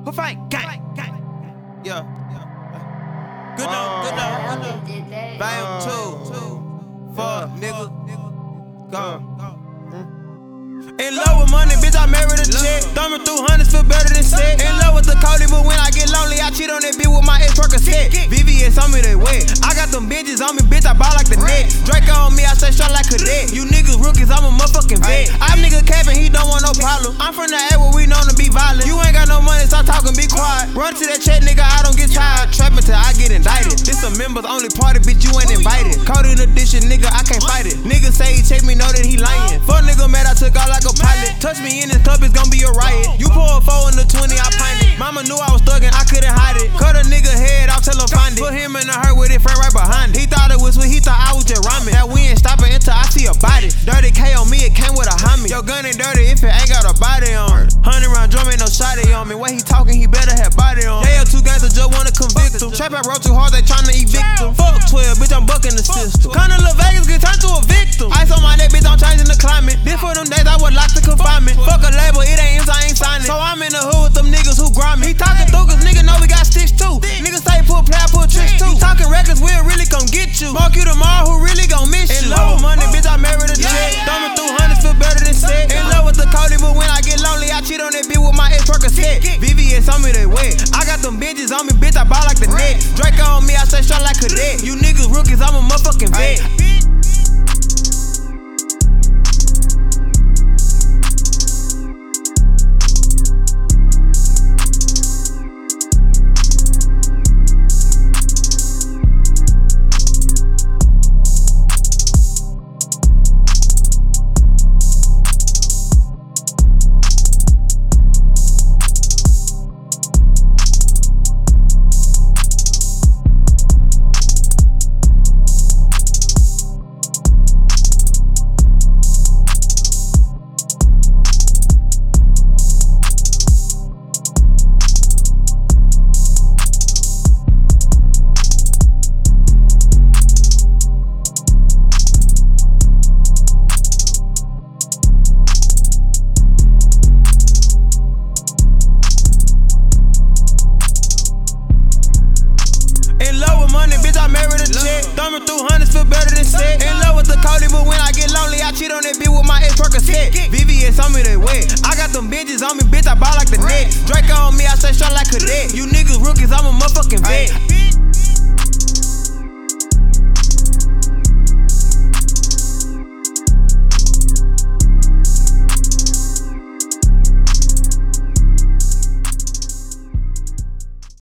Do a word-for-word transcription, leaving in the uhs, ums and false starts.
Who fight? Gang, gang. Yeah. Good though, good though, good though. Volume two. Fuck, nigga. Go. In love with money, bitch, I married a chick. Thumbing through hundreds, feel better than sick. In love with the Cody, but when I get lonely, I cheat on that bitch with my ex-worker set. V V S on me, they wet. I got them bitches on me, bitch, I ball like the Nets. Drake on me, I stay strong like cadet. You niggas rookies, I'm a motherfucking vet. I'm nigga capping, he don't want no problem. I'm from the A where we known to be violent. You ain't got no money, stop talking, be quiet. Run to that check, nigga, I don't get tired. Trapping till I get indicted. This a members only party, bitch, you ain't invited. Cody in addition, nigga, I can't fight it. Nigga say he check me, know that he lying. Fuck nigga mad, I took out like a pilot. Touch me in this club, it's gon' be a riot. You pour a four in the twenty, I pint it. Mama knew I was thuggin', I couldn't hide it. Cut a nigga head off, tell him find it. Put him in the hurt with it, friend right behind it. He thought it was sweet, he thought I was just rhyming. That we ain't stopping until I see a body. Dirty K on me, it came with a homie. Your gun ain't dirty if it ain't got a body on it. Hundred round drum ain't no shotty on me. When he talking, he better have body on. They are two guys that just wanna convict him. Trap I wrote too hard, they tryna evict him. Fuck twelve, bitch, I'm bucking the system. Kinda Lil Vegas get turned to a victim. Ice on my neck, bitch, I'm changing the climate. This for them days I was locked to confinement. Fuck a label, it ain't if I ain't signing. So I'm in the hood with them niggas who grind me. He talking through cause nigga know we got sticks too. Niggas say pull player, pull tricks too. You talking records, we'll really come get you. Smoke you tomorrow, who really gon' miss you? In love with money, bitch, I married a chick. Thumbing through hundreds, feel better than sick. In love with the Cody, but when I get lonely, I cheat on that bitch with my ex-worker set. V V S on me, they wet. I got them bitches on me, bitch, I ball like the Nets. Drake on me, I stay strong like cadet. You niggas rookies, I'm a motherfucking vet. Thumbing through hundreds, feel better than sick. In love with the Cody, but when I get lonely, I cheat on that bitch with my ex-worker set. V V S on me, they wet. I got them bitches on me, bitch, I ball like the Nets. Drake on me, I stay strong like cadet. You niggas rookies, I'm a motherfucking vet.